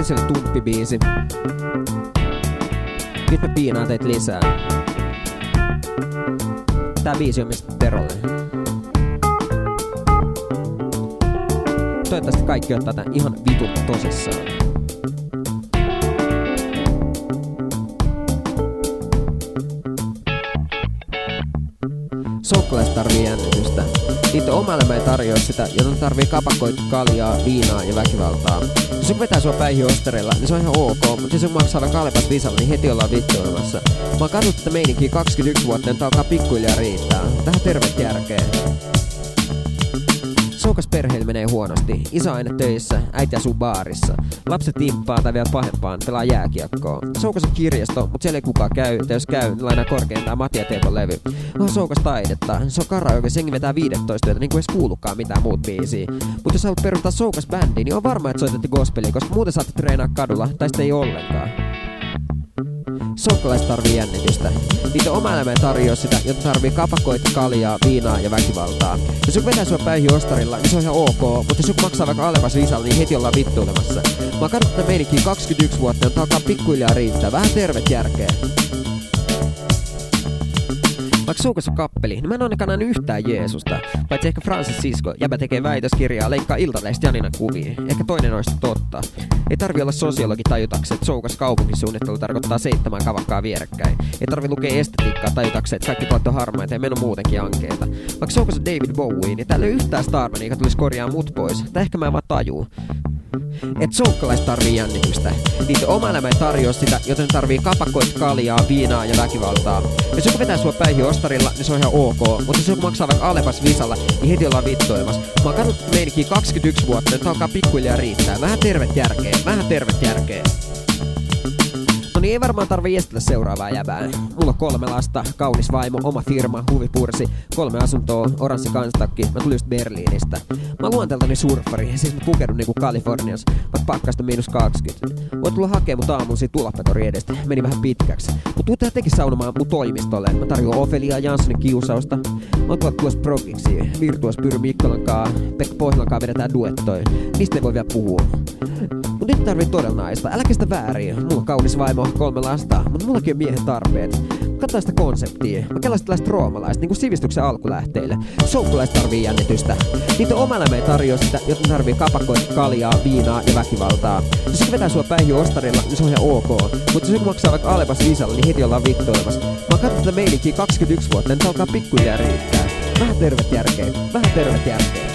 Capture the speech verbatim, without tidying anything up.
ensin oli tumppibiisi. Nyt mä piinaan teitä lisää. Tää biisi on mistä Terolle. Toivottavasti kaikki ottaa tän ihan vitun tosissaan. Soukkalaiset tarvii jännitystä. Niitä oma elämä ei tarjoa sitä, joten tarvii kapakoita, kaljaa, viinaa ja väkivaltaa. Jos joku vetää sua päihin ostarilla, niin se on ihan ok, mutta jos joku maksaa vaikka Alepas Visalla, niin heti ollaan vittuilemassa. Mä oon katsonut tätä meininkiä kaksikymmentäyksi vuotta, niin tää alkaa pikkuhiljaa riittää. Tähän terveet järkeä. Soukas perheillä menee huonosti. Isä on aina töissä, äiti asuu baarissa. Lapset timppaa tai vielä pahempaan, pelaa jääkiekkoa. Soukas on kirjasto, mut siellä ei kukaan käy. Tai jos käy, niin lainaa korkeintaan Matti ja Teepon levy. On soukas taidetta. Se on karaoke, jengi vetää viisitoista työtä, niin kuin edes kuulukaan mitään muut biisiä. Mut jos haluat perustaa soukas bändiin, niin on varma, että soitatte gospelia, koska muuten saatte treenaa kadulla, tai sitten ei ollenkaan. Soukkalaiset tarvii jännitystä. Niitä oma elämä ei tarjoa sitä, joten tarvii kapakoita, kaljaa, viinaa ja väkivaltaa. Jos joku vetää sua päihin ostarilla, niin se on ihan ok, mutta jos joku maksaa vaikka Alepas Visalla, niin heti ollaan vittuilemassa. Mä oon katsonut tätä meininkiä kaksikymmentäyksi vuotta, joten alkaa pikkuhiljaa riittää. Vähän tervet järkeä. Vaikka Soukas on kappeli, niin mä en ainakaan nähnyt yhtään Jeesusta. Paitsi ehkä Francis Sisko, jäbä tekee väitöskirjaa, leikkaa Iltalehdestä Janinan kuvia. Ehkä toinen olisi totta. Ei tarvi olla sosiologi tajutakseen, että Soukas kaupunkisuunnittelu tarkoittaa seitsemän kavakkaa vierekkäin. Ei tarvi lukea estetiikkaa tajutakseen, että kaikki tuot on harmaita ja meno muutenkin ankeeta. Vaikka Soukas on David Bowie, niin täällä ei yhtään Starmania, joka tulisi korjaa mut pois. Tai ehkä mä en vaan tajuu. Et soukkalaiset tarvii jännitystä. Niitä oma elämä ei tarjoa sitä, joten tarvii kapakoita, kaljaa, viinaa ja väkivaltaa. Jos joku vetää sua päihin ostarilla, niin se on ihan ok, mutta jos joku maksaa vaikka Alepas Visalla, niin heti ollaan vittuilemassa. Mä oon katsonut meininkiä kaksikymmentäyksi vuotta, nyt alkaa pikkuhiljaa riittää. Vähän tervet järkeä, vähän tervet järkeä. No niin, ei varmaan tarvii estellä seuraavaa jäbää. Mulla on kolme lasta, kaunis vaimo, oma firma, huvipursi, kolme asuntoa, oranssi kanstakki, mä tulin just Berliinistä. Mä oon luonteeltani surffari, siis mä pukeudun niinku Kaliforniassa, vaikka pakkasta miinus kaksikymmentä. Voit tulla hakee mut aamulla siitä Tulappetori edestä, meni vähän pitkäksi. Mut tuu tehdä tekin saunomaan mun toimistolle, mä tarjoan Ofelia Janssonin kiusausta. Mä oon tulla tuossa progiksi, Virtuos Pyry Mikkolan kaa, Pekka Pohjolan kaa vedetään duettoi. Niistä ei voi vielä puhua. Mut nyt tarvii todella naista, äläkä sitä väärin. Mulla on kaunis vaimo, kolme lasta, mutta mullakin on miehen tarpeet. Katsotaan sitä konseptia. Mä kelaan tällaista roomalaista, niinku sivistyksen alkulähteille. Soukkalaiset tarvii jännitystä. Niitä oma elämä ei tarjoa sitä, joten tarvii kapakoita, kaljaa, viinaa ja väkivaltaa. Jos joku vetää sua päihin ostarilla, niin se on ihan ok. Mutta jos joku maksaa vaikka Alepas Visalla, niin heti ollaan vittuilemassa. Mä oon katsonut tätä meininkiä kaksikymmentäyksi vuotta, niin se alkaa pikkuhiljaa riittää. Vähän tervet järkeä, vähän tervet järkeä.